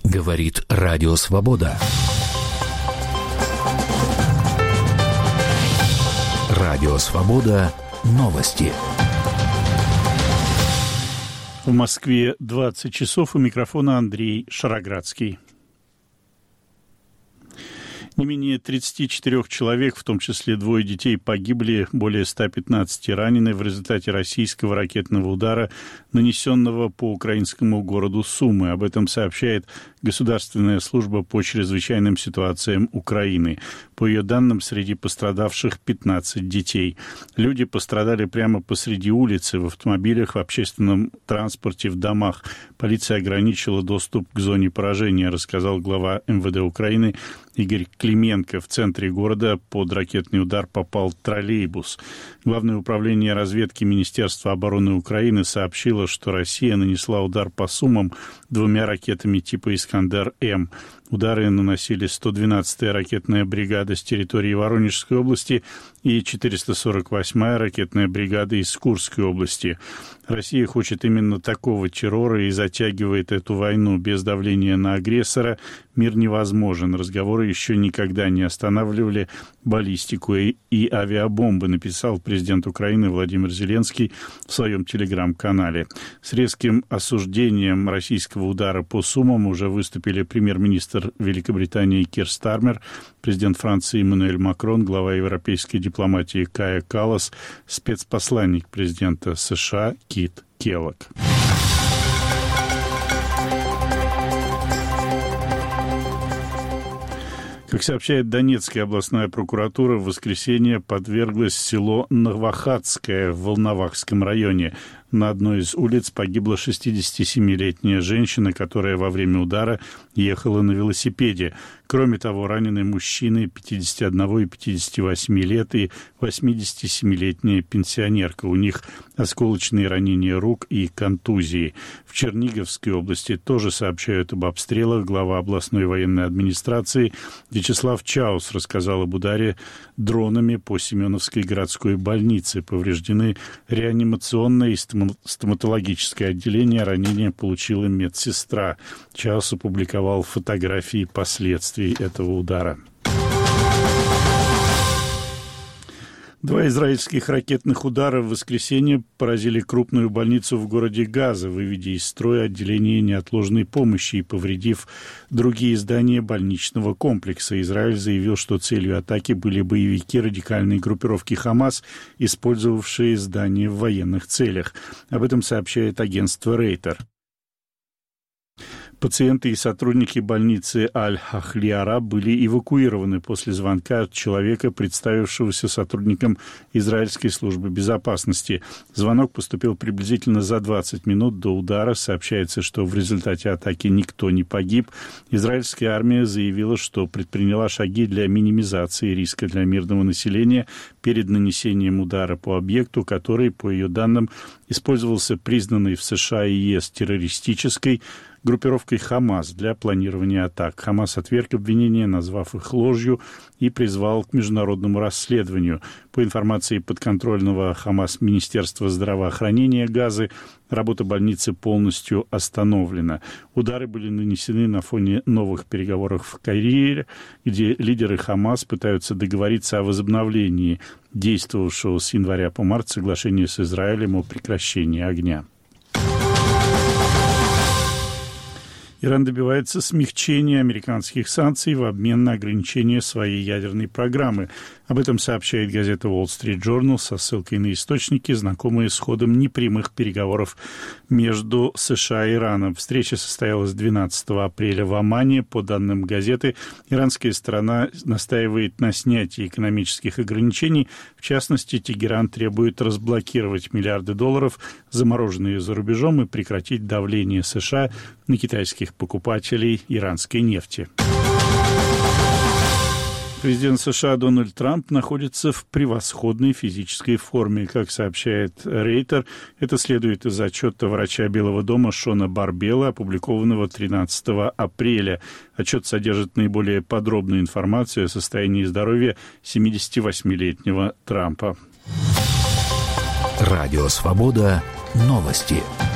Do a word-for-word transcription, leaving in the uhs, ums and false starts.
Говорит Радио Свобода. Радио Свобода. Новости. В Москве двадцать часов. У микрофона Андрей Шароградский. Не менее тридцати четырёх человек, в том числе двое детей, погибли, более ста пятнадцати ранены в результате российского ракетного удара, нанесенного по украинскому городу Сумы. Об этом сообщает Государственная служба по чрезвычайным ситуациям Украины. По ее данным, среди пострадавших пятнадцать детей. Люди пострадали прямо посреди улицы, в автомобилях, в общественном транспорте, в домах. Полиция ограничила доступ к зоне поражения, рассказал глава эм вэ дэ Украины Игорь Клименко. В центре города под ракетный удар попал троллейбус. Главное управление разведки Министерства обороны Украины сообщило, что Россия нанесла удар по Сумам двумя ракетами типа «Искандер-М». Удары наносили сто двенадцатая ракетная бригада с территории Воронежской области и четыреста сорок восьмая ракетная бригада из Курской области. Россия хочет именно такого террора и затягивает эту войну. Без давления на агрессора мир невозможен. Разговоры еще никогда не останавливали баллистику и, и авиабомбы, написал президент Украины Владимир Зеленский в своем телеграм-канале. С резким осуждением российского удара по Сумам уже выступили премьер-министр Великобритании Кир Стармер, президент Франции Эммануэль Макрон, глава европейской дипломатии Кая Каллас, спецпосланник президента США Кит Келлог. Как сообщает Донецкая областная прокуратура, в воскресенье подверглось село Новохатское в Волновахском районе. На одной из улиц погибла шестидесятисемилетняя женщина, которая во время удара ехала на велосипеде. Кроме того, ранены мужчины пятидесяти одного и пятидесяти восьми лет и восьмидесятисемилетняя пенсионерка. У них осколочные ранения рук и контузии. В Черниговской области тоже сообщают об обстрелах. Глава областной военной администрации Вячеслав Чаус рассказал об ударе дронами по Семеновской городской больнице. Повреждены реанимационные и стоматологическое отделение. Ранение получила медсестра. Чаус опубликовал фотографии последствий этого удара. Два израильских ракетных удара в воскресенье поразили крупную больницу в городе Газа, выведя из строя отделение неотложной помощи и повредив другие здания больничного комплекса. Израиль заявил, что целью атаки были боевики радикальной группировки «Хамас», использовавшие здание в военных целях. Об этом сообщает агентство Рейтер. Пациенты и сотрудники больницы Аль-Ахлиара были эвакуированы после звонка от человека, представившегося сотрудником израильской службы безопасности. Звонок поступил приблизительно за двадцать минут до удара. Сообщается, что в результате атаки никто не погиб. Израильская армия заявила, что предприняла шаги для минимизации риска для мирного населения перед нанесением удара по объекту, который, по ее данным, использовался признанной в США и ЕС террористической группировкой «Хамас» для планирования атак. «Хамас» отверг обвинения, назвав их ложью, и призвал к международному расследованию. По информации подконтрольного «Хамас» Министерства здравоохранения Газы, работа больницы полностью остановлена. Удары были нанесены на фоне новых переговоров в Каире, где лидеры «Хамас» пытаются договориться о возобновлении действовавшего с января по март соглашения с Израилем о прекращении огня. Иран добивается смягчения американских санкций в обмен на ограничение своей ядерной программы. Об этом сообщает газета Wall Street Journal со ссылкой на источники, знакомые с ходом непрямых переговоров между США и Ираном. Встреча состоялась двенадцатого апреля в Омане. По данным газеты, иранская сторона настаивает на снятии экономических ограничений. В частности, Тегеран требует разблокировать миллиарды долларов, замороженные за рубежом, и прекратить давление США на китайских покупателей иранской нефти. Президент США Дональд Трамп находится в превосходной физической форме. Как сообщает Рейтер, это следует из отчета врача Белого дома Шона Барбела, опубликованного тринадцатого апреля. Отчет содержит наиболее подробную информацию о состоянии здоровья семидесятивосьмилетнего Трампа. Радио «Свобода». Новости.